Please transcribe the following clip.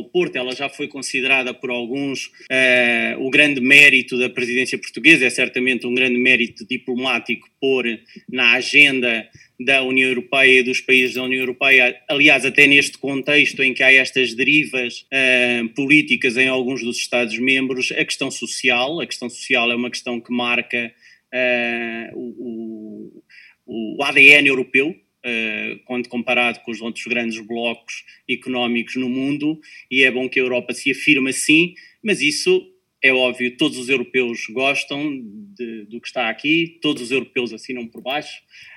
Porto. Ela já foi considerada por alguns o grande mérito da presidência portuguesa, é certamente um grande mérito diplomático pôr na agenda da União Europeia e dos países da União Europeia, aliás, até neste contexto em que há estas derivas políticas em alguns dos Estados-membros, a questão social é uma questão que marca o ADN europeu, quando comparado com os outros grandes blocos económicos no mundo, e é bom que a Europa se afirme assim, mas isso é óbvio, todos os europeus gostam do que está aqui, todos os europeus assinam por baixo.